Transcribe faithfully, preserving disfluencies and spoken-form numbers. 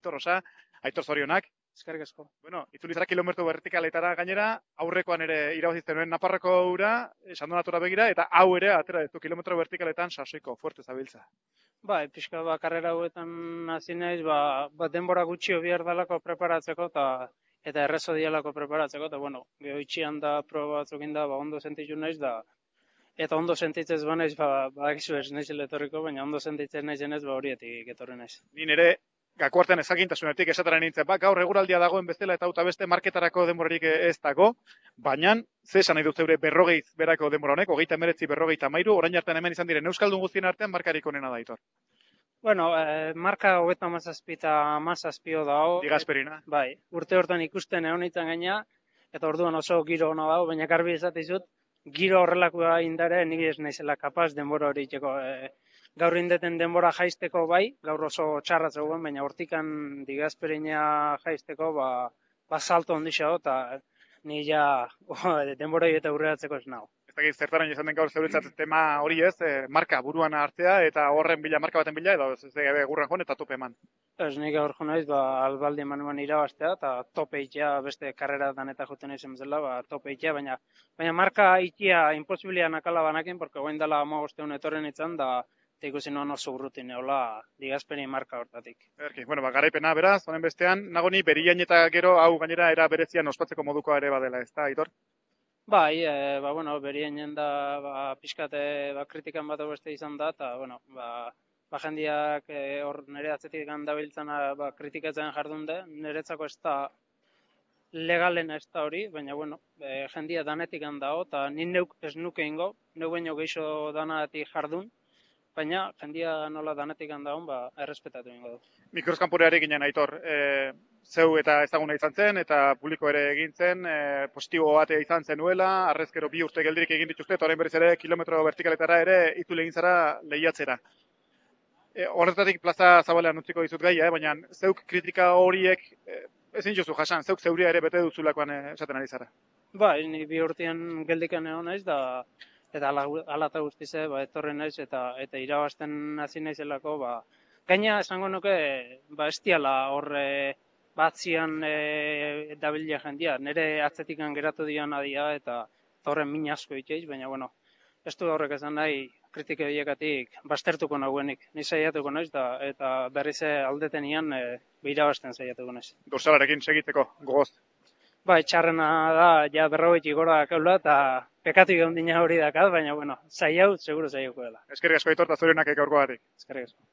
Aitor Osa, Aitor zorionak. Eskerrik asko. Bueno, itzuli zara kilometro vertikaletara gainera, aurrekoan ere irabazizten nuen Naparroko ura, Sandonatura begira, eta hau ere atera ditu kilometro vertikaletan sasoiko, fuerte zabiltza. Ba, pixka ba, karrera hauetan hasi naiz, ba, ba denbora gutxi behar dalako preparatzeko, eta eta errezo dialako preparatzeko, eta bueno, gehoitxian da proba batzukin da, ba, ondo sentitu naiz, da, eta ondo sentitzez ba naiz, ba, ba, ez naiz etorriko, baina ondo sentitzen naizenez, ba, horietik etorri naiz. Ni nire gako artean ezagintasunetik esatara nintzen, ba, gaur eguraldia dagoen bezala eta auta beste marketarako denborarik ez dago, baina ze esan nahi dut zeure berrogeiz berako denbora honek, hogeita emeretzi berrogeita mairu, orain artean hemen izan diren Euskaldun guztien artean markarik onena da, Aitor. Bueno, eh, marka hogeita hamazazpi eta hamazazpio dago. Digasperina. Bai, urte hortan ikusten egon nintzen gaina, eta orduan oso giro hona dago, baina garbi esatizut, giro horrelakoa indare, niri ez naizela kapaz denbora hori itxeko. E, gaur indeten denbora jaisteko bai, gaur oso txarra zegoen, baina hortikan digasperina jaisteko, ba, ba salto ondixao, eta ni ja oh, denbora eta urreatzeko ez nago. Ez dakit zertaran izan den gaur zeuretzat tema hori ez, eh, marka buruan hartzea eta horren bila, marka baten bila, edo ez ez gurran joan eta tope eman. Ez nik gaur jo naiz, ba, albaldi eman eman irabaztea, eta tope itea beste karrera daneta joten izan zela, ba, tope itea, baina, baina marka itea imposibilia nakala banakin, porque goen dela amagosteun etorren itzan, da, eta ikusi noan oso urrutin eola digasperi marka hortatik. Erki, bueno, ba, garaipena beraz, honen bestean, nagoni beriain eta gero hau gainera era berezian ospatzeko modukoa ere badela, ez da, Aitor? Bai, e, ba, bueno, beriainen da, ba, pixkate, ba, kritikan bat beste izan da, eta, bueno, ba, ba jendiak e, hor nire atzetik gandabiltzana ba, kritikatzen jardun de, niretzako ez da legalen ez da hori, baina, bueno, e, jendia danetik handao, eta ni neuk ez nuke ingo, neu baino geixo danatik jardun, baina jendia nola danetik handaon, ba, errespetatu ingo du. Mikroskanporeari ginen, Aitor, e, zeu eta ezaguna izan zen, eta publiko ere egin zen, e, positibo bat izan zenuela, arrezkero bi urte geldirik egin dituzte, eta orain berriz ere kilometro vertikaletara ere itzule egin zara lehiatzera. E, horretatik plaza zabalean utziko dizut gaia, eh? Baina zeuk kritika horiek e, ezin jozu jasan, zeuk zeuria ere bete duzulakoan esaten ari zara. Ba, ni bi urtean geldikan egon naiz, da, eta ala, ala eta guztize, ba, etorri naiz, eta, eta irabazten hasi naizelako, ba, gaina esango nuke, ba, ez diala horre batzian e, dabilia jendia, nire atzetikan geratu dian adia, eta horren min asko itxeiz, baina, bueno, ez du horrek esan nahi, kritike horiekatik bastertuko nagoenik. Ni saiatuko naiz, da, eta berriz aldetenian e, irabazten saiatuko naiz. Dorsalarekin segitzeko, gogoz. Ba, txarrena da, ja berrogetik gora kaula, eta pekatu gondina hori dakat, baina, bueno, saiau, seguro saiauko dela. Eskerrik asko, Aitor, eta zorionak gaurkoagatik. Eskerrik asko.